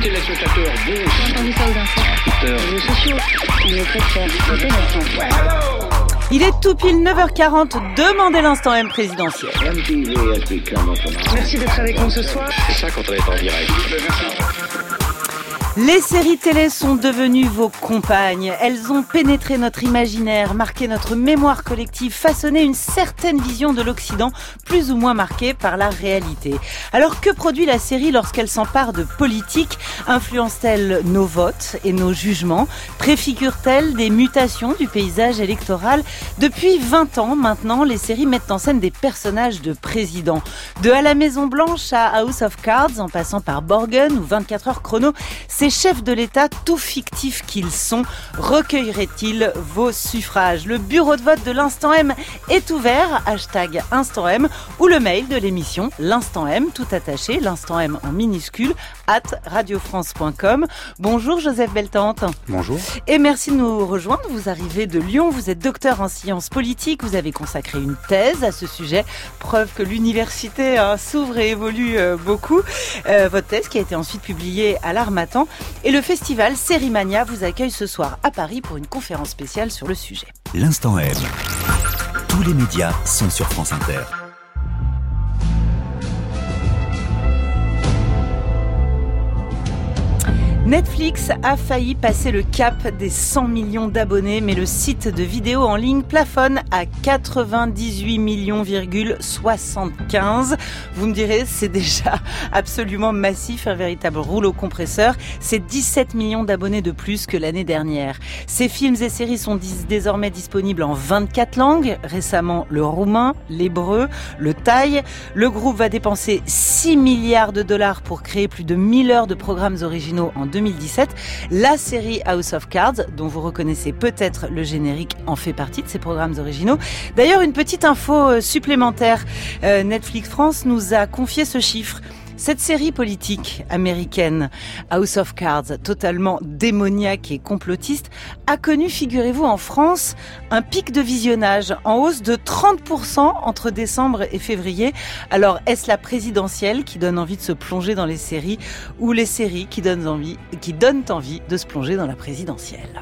téléspectateurs, bonjour. J'ai entendu ça aux infos. Les réseaux sociaux, on est très fiers. Il est tout pile 9h40, demandez l'instant M présidentiel. Merci d'être avec nous ce soir. C'est ça quand on est en direct. Les séries télé sont devenues vos compagnes. Elles ont pénétré notre imaginaire, marqué notre mémoire collective, façonné une certaine vision de l'Occident, plus ou moins marquée par la réalité. Alors que produit la série lorsqu'elle s'empare de politique? Influence-t-elle nos votes et nos jugements? Préfigure-t-elle des mutations du paysage électoral? Depuis 20 ans maintenant, les séries mettent en scène des personnages de présidents. De À la Maison Blanche à House of Cards, en passant par Borgen ou 24 heures chrono, ces chefs de l'État, tout fictifs qu'ils sont, recueilleraient-ils vos suffrages? Le bureau de vote de l'Instant M est ouvert, hashtag Instant M, ou le mail de l'émission, l'Instant M, tout attaché, l'Instant M en minuscule, @radiofrance.com. Bonjour Joseph Beltante. Bonjour. Et merci de nous rejoindre. Vous arrivez de Lyon, vous êtes docteur en sciences politiques, vous avez consacré une thèse à ce sujet, preuve que l'université s'ouvre et évolue beaucoup. Votre thèse qui a été ensuite publiée à l'Harmattan. Et le festival Sérimania vous accueille ce soir à Paris pour une conférence spéciale sur le sujet. L'Instant M. Tous les médias sont sur France Inter. Netflix a failli passer le cap des 100 millions d'abonnés, mais le site de vidéo en ligne plafonne à 98 millions,75. Vous me direz, c'est déjà absolument massif, un véritable rouleau compresseur. C'est 17 millions d'abonnés de plus que l'année dernière. Ces films et séries sont désormais disponibles en 24 langues. Récemment, le roumain, l'hébreu, le thaï. Le groupe va dépenser 6 milliards de dollars pour créer plus de 1000 heures de programmes originaux en 2017. La série House of Cards, dont vous reconnaissez peut-être le générique, en fait partie de ces programmes originaux. D'ailleurs, une petite info supplémentaire. Netflix France nous a confié ce chiffre. Cette série politique américaine, House of Cards, totalement démoniaque et complotiste, a connu, figurez-vous, en France, un pic de visionnage en hausse de 30% entre décembre et février. Alors, est-ce la présidentielle qui donne envie de se plonger dans les séries ou les séries qui donnent envie de se plonger dans la présidentielle?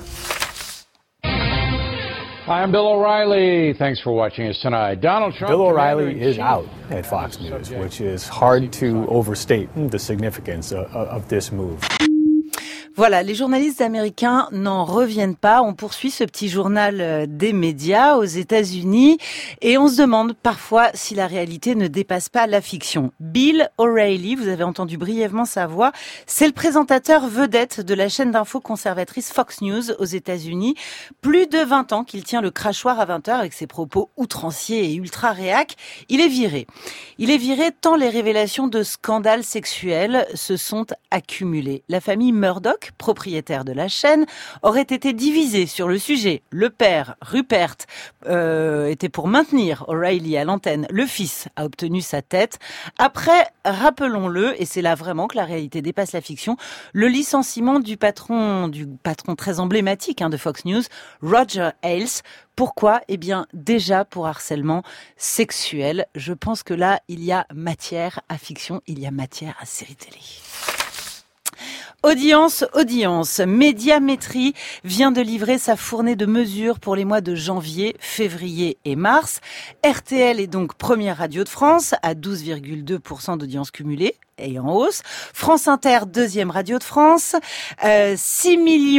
Hi, I'm Bill O'Reilly. Thanks for watching us tonight. Donald Trump. Bill O'Reilly is out at Fox News, which is hard to overstate the significance of this move. Voilà, les journalistes américains n'en reviennent pas. On poursuit ce petit journal des médias aux États-Unis et on se demande parfois si la réalité ne dépasse pas la fiction. Bill O'Reilly, vous avez entendu brièvement sa voix, c'est le présentateur vedette de la chaîne d'infos conservatrice Fox News aux États-Unis. Plus de 20 ans qu'il tient le crachoir à 20h avec ses propos outranciers et ultra réac. Il est viré. Il est viré tant les révélations de scandales sexuels se sont accumulées. La famille Murdoch, propriétaire de la chaîne, aurait été divisée sur le sujet. Le père, Rupert, était pour maintenir O'Reilly à l'antenne. Le fils a obtenu sa tête. Après, rappelons-le, et c'est là vraiment que la réalité dépasse la fiction, le licenciement du patron très emblématique de Fox News, Roger Ailes. Pourquoi? Eh bien, déjà pour harcèlement sexuel. Je pense que là, il y a matière à fiction, il y a matière à série télé. Audience. Médiamétrie vient de livrer sa fournée de mesures pour les mois de janvier, février et mars. RTL est donc première radio de France à 12,2% d'audience cumulée et en hausse. France Inter, deuxième radio de France. 6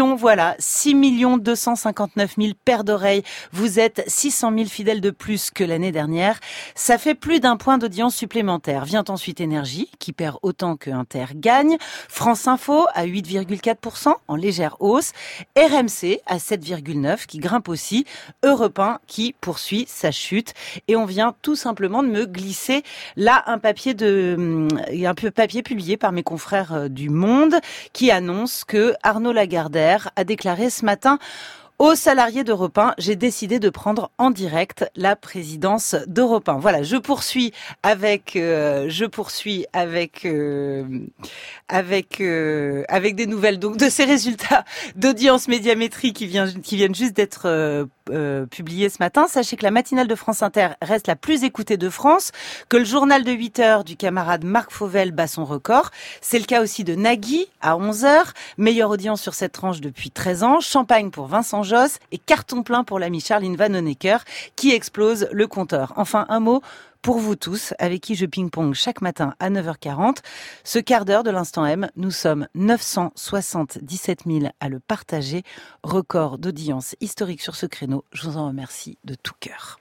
259 000 paires d'oreilles. Vous êtes 600 000 fidèles de plus que l'année dernière. Ça fait plus d'un point d'audience supplémentaire. Vient ensuite Énergie, qui perd autant que Inter gagne. France Info à 8,4% en légère hausse. RMC à 7,9% qui grimpe aussi. Europe 1 qui poursuit sa chute. Et on vient tout simplement de me glisser là un papier publié par mes confrères du Monde qui annonce que Arnaud Lagardère a déclaré ce matin aux salariés d'Europe 1, j'ai décidé de prendre en direct la présidence d'Europe 1. Voilà, je poursuis avec des nouvelles donc de ces résultats d'audience médiamétrie qui viennent juste d'être publié ce matin. Sachez que la matinale de France Inter reste la plus écoutée de France, que le journal de 8 heures du camarade Marc Fauvel bat son record. C'est le cas aussi de Nagui à 11h, meilleure audience sur cette tranche depuis 13 ans, champagne pour Vincent Josse et carton plein pour l'ami Charline Vanhoenacker qui explose le compteur. Enfin, un mot pour vous tous, avec qui je ping-pong chaque matin à 9h40. Ce quart d'heure de l'Instant M, nous sommes 977 000 à le partager. Record d'audience historique sur ce créneau. Je vous en remercie de tout cœur.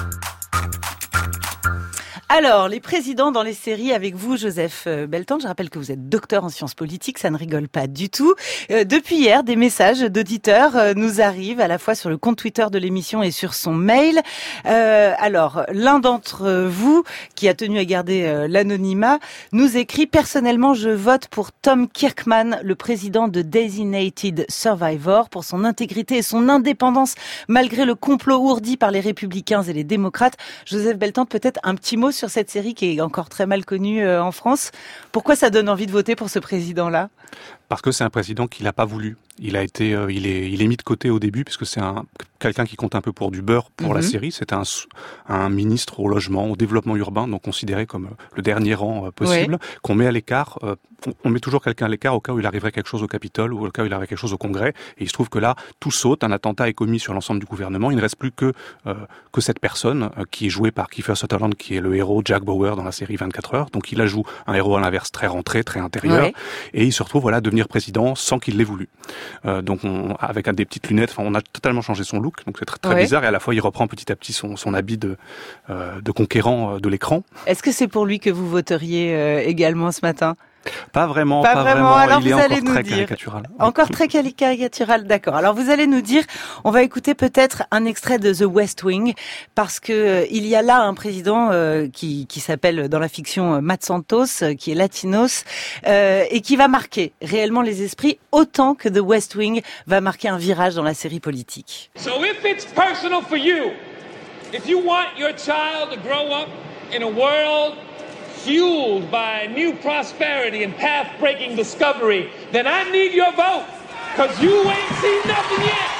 Alors, les présidents dans les séries avec vous, Joseph Beltende. Je rappelle que vous êtes docteur en sciences politiques, ça ne rigole pas du tout. Depuis hier, des messages d'auditeurs nous arrivent à la fois sur le compte Twitter de l'émission et sur son mail. Alors, l'un d'entre vous, qui a tenu à garder l'anonymat, nous écrit « Personnellement, je vote pour Tom Kirkman, le président de Designated Survivor, pour son intégrité et son indépendance, malgré le complot ourdi par les Républicains et les démocrates. » Joseph Beltende, peut-être un petit mot sur cette série qui est encore très mal connue en France. Pourquoi ça donne envie de voter pour ce président-là ? Parce que c'est un président qui l'a pas voulu. Il est mis de côté au début puisque c'est quelqu'un qui compte un peu pour du beurre pour la série. C'est un ministre au logement, au développement urbain, donc considéré comme le dernier rang possible, qu'on met à l'écart. On met toujours quelqu'un à l'écart au cas où il arriverait quelque chose au Capitole ou au cas où il arriverait quelque chose au Congrès. Et il se trouve que là, tout saute, un attentat est commis sur l'ensemble du gouvernement. Il ne reste plus que cette personne qui est jouée par Kiefer Sutherland, qui est le héros Jack Bauer dans la série 24 heures. Donc il a joué un héros à l'inverse très rentré, très intérieur. Ouais. Et il se retrouve à devenir président sans qu'il l'ait voulu. Donc avec des petites lunettes, on a totalement changé son look. Donc c'est très bizarre. Et à la fois, il reprend petit à petit son habit de conquérant de l'écran. Est-ce que c'est pour lui que vous voteriez également ce matin ? Pas vraiment. Alors il est vous allez encore nous très dire. caricatural. Encore très caricatural, d'accord. Alors vous allez nous dire, on va écouter peut-être un extrait de The West Wing, parce que il y a là un président qui s'appelle dans la fiction Matt Santos, qui est latinos, et qui va marquer réellement les esprits autant que The West Wing va marquer un virage dans la série politique. So if it's personal for you, if you want your child to grow up in a world fueled by new prosperity and path-breaking discovery, then I need your vote, because you ain't seen nothing yet.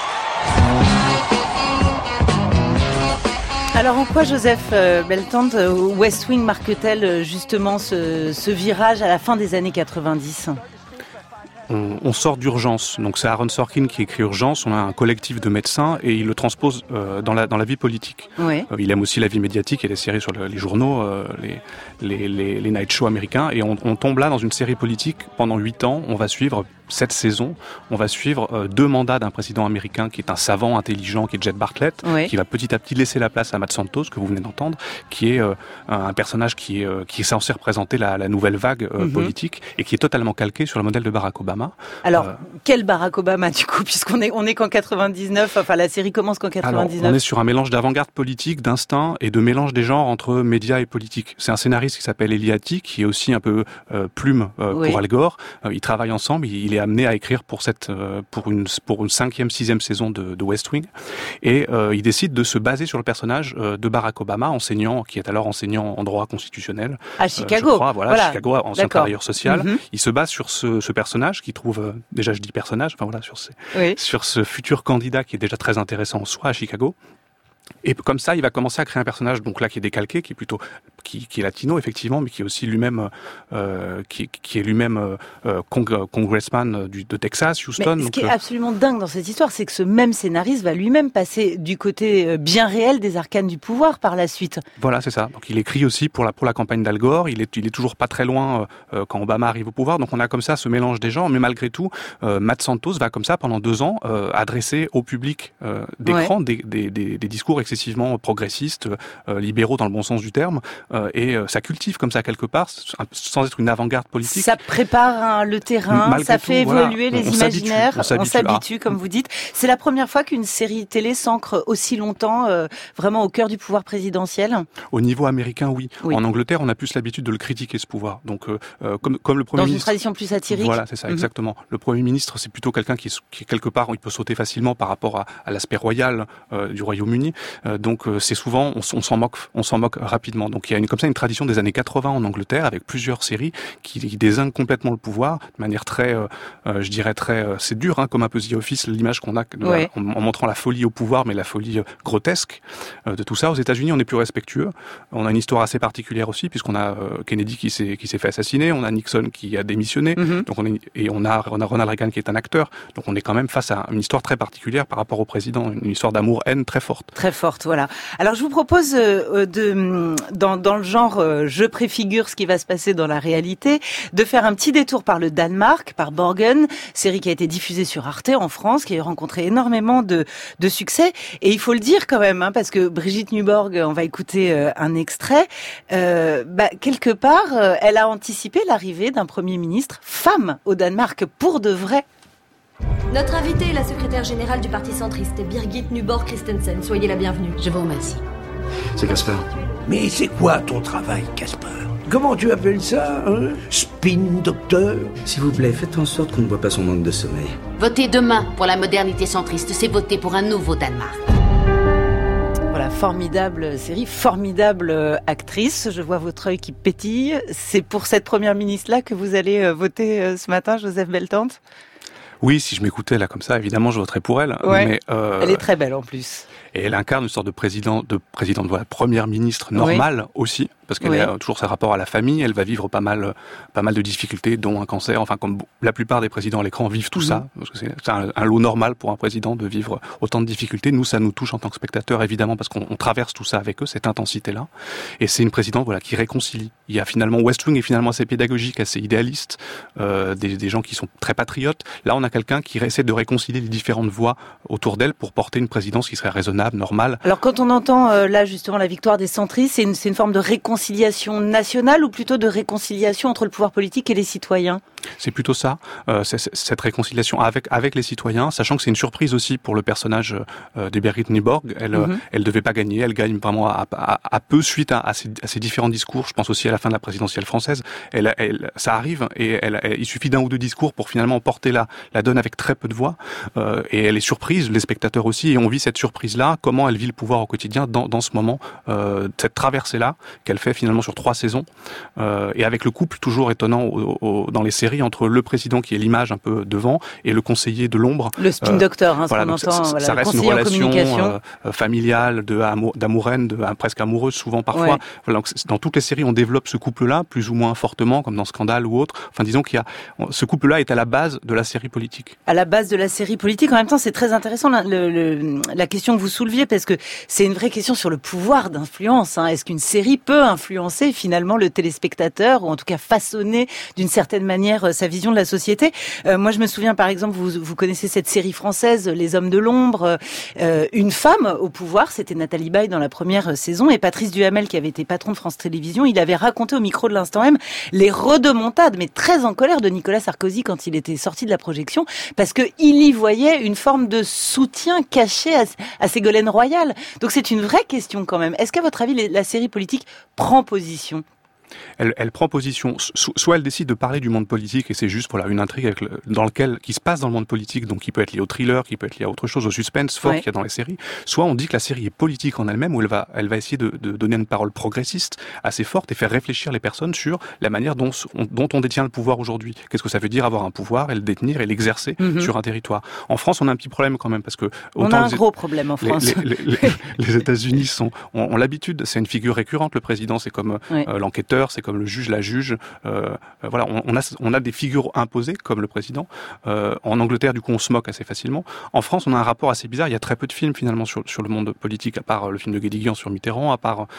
Alors en quoi, Joseph Beltende, West Wing marque-t-elle justement ce virage à la fin des années 90 ? On sort d'Urgence. Donc c'est Aaron Sorkin qui écrit Urgence. On a un collectif de médecins et il le transpose dans la vie politique. Oui. Il aime aussi la vie médiatique et les séries sur les journaux, les night shows américains. Et on tombe là dans une série politique pendant 8 ans. On va suivre 7 saisons. On va suivre 2 mandats d'un président américain qui est un savant intelligent, qui est Jed Bartlett, qui va petit à petit laisser la place à Matt Santos, que vous venez d'entendre, qui est un personnage qui est censé représenter la nouvelle vague politique et qui est totalement calqué sur le modèle de Barack Obama. Alors, quel Barack Obama du coup, puisqu'on est qu'en 99, enfin la série commence qu'en 99. Alors, on est sur un mélange d'avant-garde politique, d'instinct et de mélange des genres entre médias et politique. C'est un scénariste qui s'appelle Eliatti, qui est aussi un peu plume pour Al Gore. Ils travaillent ensemble, il est amené à écrire pour une 5e, 6e saison de West Wing. Et il décide de se baser sur le personnage de Barack Obama, qui est alors enseignant en droit constitutionnel. À Chicago. Je crois, voilà. Chicago, ancien travailleur social. Il se base sur ce personnage qui trouve, déjà je dis personnage, sur ce futur candidat qui est déjà très intéressant en soi à Chicago. Et comme ça, il va commencer à créer un personnage, donc là qui est décalqué, qui est latino effectivement, mais qui est aussi lui-même congressman de Texas, Houston. Mais ce qui est absolument dingue dans cette histoire, c'est que ce même scénariste va lui-même passer du côté bien réel des arcanes du pouvoir par la suite. Voilà, c'est ça. Donc il écrit aussi pour la campagne d'Al Gore. Il est toujours pas très loin quand Obama arrive au pouvoir. Donc on a comme ça ce mélange des genres, mais malgré tout, Matt Santos va comme ça pendant 2 ans adresser au public d'écran des discours excessivement progressistes, libéraux dans le bon sens du terme, et ça cultive comme ça quelque part, sans être une avant-garde politique. Ça prépare le terrain, malgré ça fait évoluer les imaginaires, on s'habitue comme vous dites. C'est la première fois qu'une série télé s'ancre aussi longtemps vraiment au cœur du pouvoir présidentiel. Au niveau américain, oui. En Angleterre, on a plus l'habitude de le critiquer, ce pouvoir. Donc, comme le Premier ministre... Dans une tradition plus satirique. Voilà, c'est ça, exactement. Le Premier ministre, c'est plutôt quelqu'un qui est quelque part, il peut sauter facilement par rapport à l'aspect royal du Royaume-Uni. Donc c'est souvent on s'en moque rapidement. Donc il a une tradition des années 80 en Angleterre avec plusieurs séries qui dézinguent complètement le pouvoir de manière très, je dirais très, c'est dur, comme un peu The Office, l'image qu'on a en montrant la folie au pouvoir, mais la folie grotesque de tout ça. Aux États-Unis, on est plus respectueux. On a une histoire assez particulière aussi, puisqu'on a Kennedy qui s'est fait assassiner, on a Nixon qui a démissionné, donc on a Ronald Reagan qui est un acteur. Donc on est quand même face à une histoire très particulière par rapport au président, une histoire d'amour-haine très forte. Très forte, voilà. Alors je vous propose dans le genre je préfigure ce qui va se passer dans la réalité, de faire un petit détour par le Danemark, par Borgen, série qui a été diffusée sur Arte en France, qui a rencontré énormément de succès. Et il faut le dire quand même, parce que Brigitte Nyborg, on va écouter un extrait, quelque part, elle a anticipé l'arrivée d'un Premier ministre femme au Danemark, pour de vrai. Notre invitée est la secrétaire générale du Parti centriste, Birgit Nyborg Christensen. Soyez la bienvenue. Je vous remercie. C'est Casper. Mais c'est quoi ton travail, Casper? Comment tu appelles ça, Spin docteur? S'il vous plaît, faites en sorte qu'on ne voit pas son manque de sommeil. Votez demain pour la modernité centriste, c'est voter pour un nouveau Danemark. Voilà, formidable série, formidable actrice. Je vois votre œil qui pétille. C'est pour cette première ministre-là que vous allez voter ce matin, Joseph Beltante? Oui, si je m'écoutais là comme ça, évidemment, je voterais pour elle. Ouais, mais elle est très belle en plus. Et elle incarne une sorte de présidente, voilà, première ministre normale aussi, parce qu'elle a toujours ses rapports à la famille. Elle va vivre pas mal de difficultés, dont un cancer. Enfin, comme la plupart des présidents à l'écran vivent tout ça, parce que c'est un lot normal pour un président de vivre autant de difficultés. Nous, ça nous touche en tant que spectateurs, évidemment, parce qu'on traverse tout ça avec eux, cette intensité-là. Et c'est une présidente, voilà, qui réconcilie. Il y a finalement West Wing est finalement assez pédagogique, assez idéaliste, des gens qui sont très patriotes. Là, on a quelqu'un qui essaie de réconcilier les différentes voix autour d'elle pour porter une présidence qui serait raisonnable, normale. Alors quand on entend là justement la victoire des centristes, c'est une forme de réconciliation nationale ou plutôt de réconciliation entre le pouvoir politique et les citoyens? C'est plutôt ça, cette réconciliation avec les citoyens, sachant que c'est une surprise aussi pour le personnage de Birgit Nyborg. Elle devait pas gagner, elle gagne vraiment à peu suite à ses différents discours. Je pense aussi à la fin de la présidentielle française. Ça arrive et il suffit d'un ou deux discours pour finalement porter la donne avec très peu de voix. Et elle est surprise, les spectateurs aussi, et on vit cette surprise-là, comment elle vit le pouvoir au quotidien dans ce moment, cette traversée-là qu'elle fait finalement sur 3 saisons, et avec le couple toujours étonnant dans les séries entre le président qui est l'image un peu devant et le conseiller de l'ombre. Le spin doctor, voilà, ce qu'on entend. Ça reste une relation familiale, d'amour-haine, presque amoureuse souvent parfois. Ouais. Voilà, donc, dans toutes les séries, on développe ce couple-là, plus ou moins fortement, comme dans Scandale ou autre. Enfin, disons ce couple-là est à la base de la série politique. À la base de la série politique. En même temps, c'est très intéressant la question que vous souleviez, parce que c'est une vraie question sur le pouvoir d'influence. Est-ce qu'une série peut influencer finalement le téléspectateur, ou en tout cas façonner d'une certaine manière sa vision de la société? Moi, je me souviens par exemple, vous connaissez cette série française, Les Hommes de l'ombre, une femme au pouvoir, c'était Nathalie Baye dans la première saison, et Patrice Duhamel, qui avait été patron de France Télévisions, il avait raconté au micro de l'Instant M les rodomontades, mais très en colère, de Nicolas Sarkozy quand il était sorti de la projection, parce que il y voyait une forme de soutien caché à Ségolène Royal. Donc c'est une vraie question quand même. Est-ce qu'à votre avis, la série politique prend position? Elle prend position, soit elle décide de parler du monde politique et c'est juste une intrigue qui se passe dans le monde politique, donc qui peut être liée au thriller, qui peut être liée à autre chose, au suspense fort qu'il y a dans les séries. Soit on dit que la série est politique en elle-même, où elle va essayer de donner une parole progressiste assez forte et faire réfléchir les personnes sur la manière dont on détient le pouvoir aujourd'hui. Qu'est-ce que ça veut dire avoir un pouvoir et le détenir et l'exercer sur un territoire? En France, on a un petit problème quand même, parce que on a un gros problème en France. Les États-Unis ont l'habitude, c'est une figure récurrente, le président, c'est comme l'enquêteur, c'est comme le juge, la juge. Voilà, on a des figures imposées comme le président. En Angleterre, du coup, on se moque assez facilement. En France, on a un rapport assez bizarre. Il y a très peu de films finalement sur le monde politique, à part le film de Guédiguian sur Mitterrand,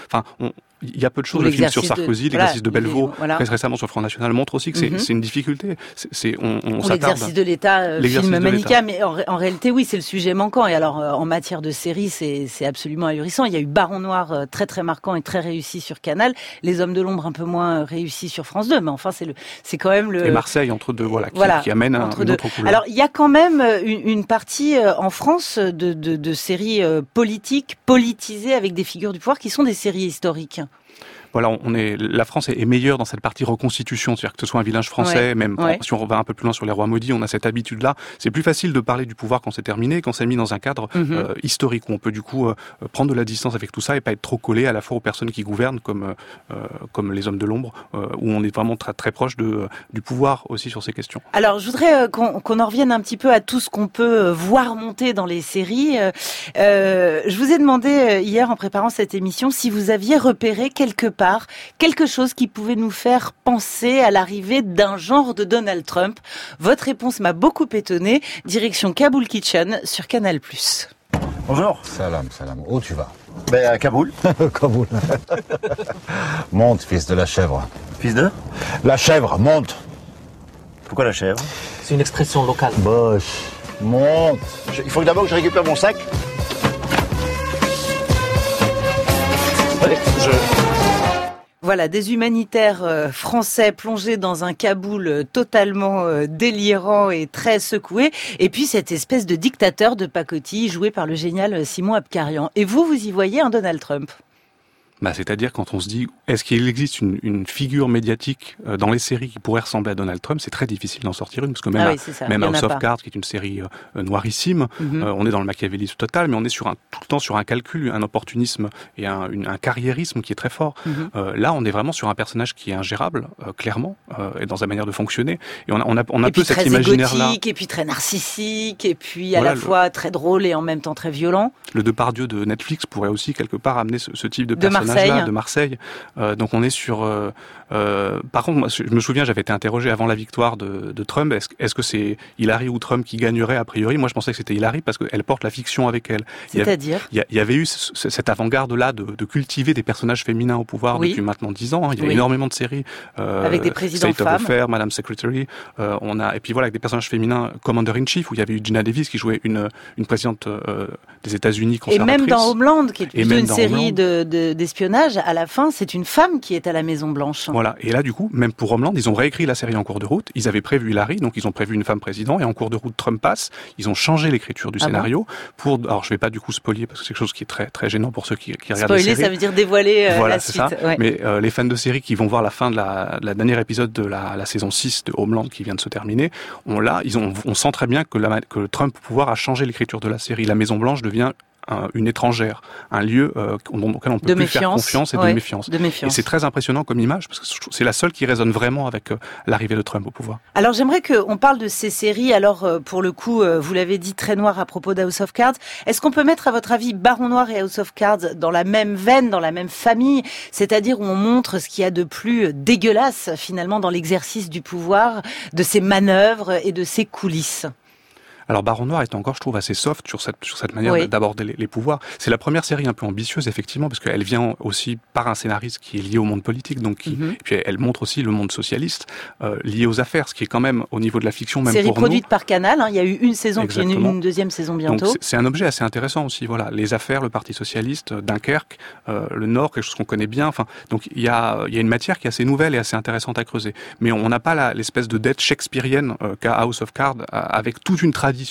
il y a peu de choses. Le film sur Sarkozy, l'exercice de Bellevaux, très récemment sur Front National, montre aussi que c'est une difficulté. On s'attarde. L'exercice de l'État, film manichéen, mais en réalité, oui, c'est le sujet manquant. Et alors, en matière de série, c'est absolument ahurissant. Il y a eu Baron Noir, très très marquant et très réussi sur Canal. Les Hommes de l'ombre, un peu moins réussi sur France 2, mais enfin, c'est quand même le... Et Marseille, entre deux, qui amène une autre couleur. Alors, il y a quand même une partie en France de séries politiques, politisées, avec des figures du pouvoir qui sont des séries historiques. Voilà, la France est meilleure dans cette partie reconstitution, c'est-à-dire que ce soit un village français, si on va un peu plus loin sur les rois maudits, on a cette habitude-là. C'est plus facile de parler du pouvoir quand c'est terminé, quand c'est mis dans un cadre historique, où on peut du coup prendre de la distance avec tout ça et pas être trop collé à la fois aux personnes qui gouvernent, comme les hommes de l'ombre, où on est vraiment très, très proche du pouvoir aussi sur ces questions. Alors, je voudrais qu'on en revienne un petit peu à tout ce qu'on peut voir monter dans les séries. Je vous ai demandé hier, en préparant cette émission, si vous aviez repéré quelque part quelque chose qui pouvait nous faire penser à l'arrivée d'un genre de Donald Trump. Votre réponse m'a beaucoup étonnée. Direction Kaboul Kitchen sur Canal+. Bonjour. Salam. Où tu vas? À Kaboul. Kaboul. Monte, fils de la chèvre. Fils de? La chèvre, monte. Pourquoi la chèvre? C'est une expression locale. Boche. Monte. Il faut d'abord que je récupère mon sac. Voilà, des humanitaires français plongés dans un Kaboul totalement délirant et très secoué. Et puis cette espèce de dictateur de pacotille joué par le génial Simon Abkarian. Et vous y voyez un Donald Trump? C'est-à-dire quand on se dit, est-ce qu'il existe une figure médiatique dans les séries qui pourrait ressembler à Donald Trump, c'est très difficile d'en sortir une, parce que même House of Cards, qui est une série noirissime, on est dans le machiavélisme total, mais on est tout le temps sur un calcul, un opportunisme et un carriérisme qui est très fort. Là, on est vraiment sur un personnage qui est ingérable, clairement, et dans sa manière de fonctionner. Et on a peu cet imaginaire-là. Et puis très narcissique, et puis à la fois très drôle et en même temps très violent. Le Depardieu de Netflix pourrait aussi quelque part amener ce type de personnage. De Marseille. Donc on est sur... par contre, moi, je me souviens, j'avais été interrogé avant la victoire de Trump. Est-ce que c'est Hillary ou Trump qui gagnerait a priori? Moi, je pensais que c'était Hillary parce qu'elle porte la fiction avec elle. C'est-à-dire? Il y avait eu cette avant-garde-là de cultiver des personnages féminins au pouvoir depuis maintenant 10 ans. Il y a énormément de séries. Avec des présidents State of Affair, Madame Secretary. Et puis voilà, avec des personnages féminins, Commander-in-Chief, où il y avait eu Gina Davis qui jouait une présidente des États-Unis conservatrice. Et même dans Homeland, qui est plutôt une série d'espionnage, à la fin, c'est une femme qui est à la Maison-Blanche. Voilà. Et là, du coup, même pour Homeland, ils ont réécrit la série en cours de route. Ils avaient prévu Hillary, donc ils ont prévu une femme président, et en cours de route, Trump passe. Ils ont changé l'écriture du scénario alors, je vais pas du coup spoiler, parce que c'est quelque chose qui est très, très gênant pour ceux qui regardent la série. Spoiler, ça veut dire dévoiler la suite. Ça. Ouais. Mais les fans de série qui vont voir la fin de la dernière épisode de la saison 6 de Homeland qui vient de se terminer, on sent très bien que Trump au pouvoir a changé l'écriture de la série. La Maison-Blanche devient une étrangère, un lieu auquel on peut plus faire confiance et de méfiance. Et c'est très impressionnant comme image, parce que c'est la seule qui résonne vraiment avec l'arrivée de Trump au pouvoir. Alors j'aimerais qu'on parle de ces séries, alors pour le coup, vous l'avez dit, très noir à propos d'House of Cards. Est-ce qu'on peut mettre, à votre avis, Baron Noir et House of Cards dans la même veine, dans la même famille, c'est-à-dire où on montre ce qu'il y a de plus dégueulasse, finalement, dans l'exercice du pouvoir, de ses manœuvres et de ses coulisses? Alors Baron Noir est encore, je trouve, assez soft sur cette manière d'aborder les pouvoirs. C'est la première série un peu ambitieuse, effectivement, parce qu'elle vient aussi par un scénariste qui est lié au monde politique, donc et puis elle montre aussi le monde socialiste lié aux affaires, ce qui est quand même au niveau de la fiction, même série pour nous. Série produite par Canal, il y a eu une saison, puis une deuxième saison bientôt. Donc c'est un objet assez intéressant aussi, voilà. Les affaires, le Parti socialiste, Dunkerque, le Nord, quelque chose qu'on connaît bien. Enfin, donc il y a une matière qui est assez nouvelle et assez intéressante à creuser. Mais on n'a pas l'espèce de dette shakespearienne qu'a House of Cards, avec toute une tradition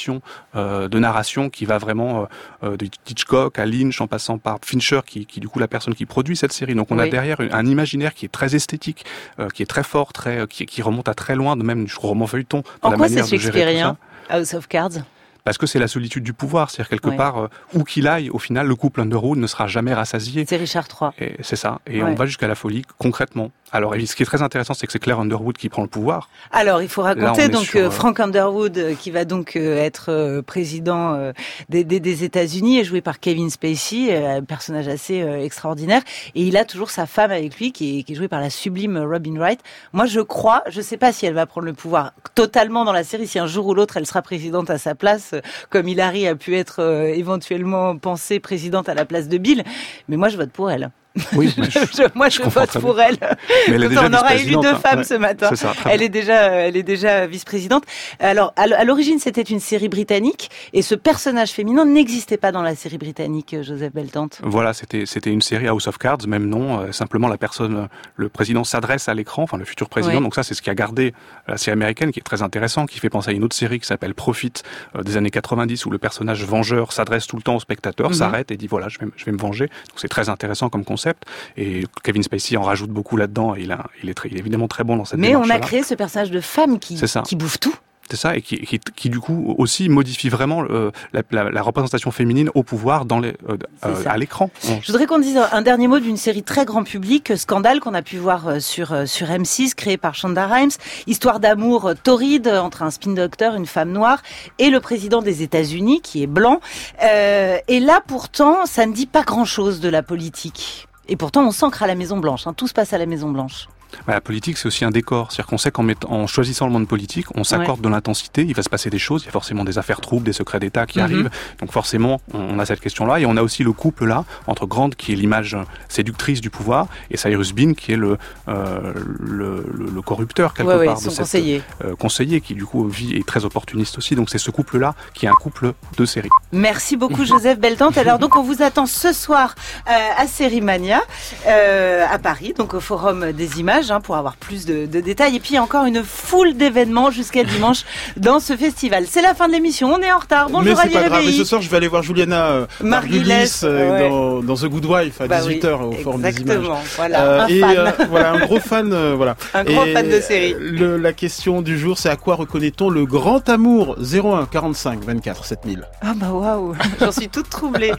de narration qui va vraiment de Hitchcock à Lynch en passant par Fincher qui du coup la personne qui produit cette série. Donc on a derrière un imaginaire qui est très esthétique, qui est très fort, qui remonte à très loin de même du roman feuilleton dans la manière de gérer tout ça. House of Cards? Parce que c'est la solitude du pouvoir, c'est-à-dire quelque part, où qu'il aille, au final, le couple Underwood ne sera jamais rassasié. C'est Richard III. Et c'est ça. Et on va jusqu'à la folie, concrètement. Alors, ce qui est très intéressant, c'est que c'est Claire Underwood qui prend le pouvoir. Alors, il faut raconter Frank Underwood, qui va donc être président des États-Unis, est joué par Kevin Spacey, un personnage assez extraordinaire. Et il a toujours sa femme avec lui, qui est jouée par la sublime Robin Wright. Moi, je sais pas si elle va prendre le pouvoir totalement dans la série, si un jour ou l'autre elle sera présidente à sa place, comme Hillary a pu être éventuellement pensée présidente à la place de Bill. Mais moi, je vote pour elle. Oui, je vote pour elle. Mais on aura élu 2 femmes ce matin. Ça, elle est déjà vice-présidente. Alors, à l'origine, c'était une série britannique, et ce personnage féminin n'existait pas dans la série britannique, Joseph Beltante. Voilà, c'était une série House of Cards, même nom. Simplement, le président s'adresse à l'écran, enfin le futur président. Donc ça, c'est ce qui a gardé la série américaine, qui est très intéressant, qui fait penser à une autre série qui s'appelle Profit des années 90, où le personnage vengeur s'adresse tout le temps au spectateur, s'arrête et dit voilà, je vais me venger. Donc c'est très intéressant comme concept. concept. Et Kevin Spacey en rajoute beaucoup là-dedans. Et il est évidemment très bon dans cette Mais démarche-là. on a créé ce personnage de femme qui bouffe tout. C'est ça, et qui du coup aussi modifie vraiment la représentation féminine au pouvoir à l'écran. Je voudrais qu'on dise un dernier mot d'une série très grand public, Scandale, qu'on a pu voir sur M6, créée par Shonda Rhimes. Histoire d'amour torride entre un spin doctor, une femme noire, et le président des États-Unis, qui est blanc. Et là, pourtant, ça ne dit pas grand-chose de la politique. Et pourtant, on s'ancre à la Maison-Blanche. Tout se passe à la Maison-Blanche. La politique, c'est aussi un décor. C'est-à-dire qu'on sait qu'en choisissant le monde politique, on s'accorde de l'intensité, il va se passer des choses, il y a forcément des affaires troubles, des secrets d'État qui arrivent. Donc forcément, on a cette question-là. Et on a aussi le couple-là, entre Grant, qui est l'image séductrice du pouvoir, et Cyrus Bean, qui est le corrupteur, quelque part, de cette conseiller, qui du coup est très opportuniste aussi. Donc c'est ce couple-là qui est un couple de série. Merci beaucoup, Joseph Beltante. Alors donc, on vous attend ce soir à Sérimania, à Paris, donc au Forum des Images, pour avoir plus de détails. Et puis encore une foule d'événements jusqu'à dimanche dans ce festival. C'est la fin de l'émission, on est en retard. Bonjour Ali Réveillé. Mais c'est pas grave, mais ce soir je vais aller voir Juliana Margulies dans The Good Wife à 18h au Forum des Images. Voilà, un gros fan. Un gros fan de série. La question du jour, c'est à quoi reconnaît-on le grand amour? 01 45 24 7000. Ah bah waouh, j'en suis toute troublée.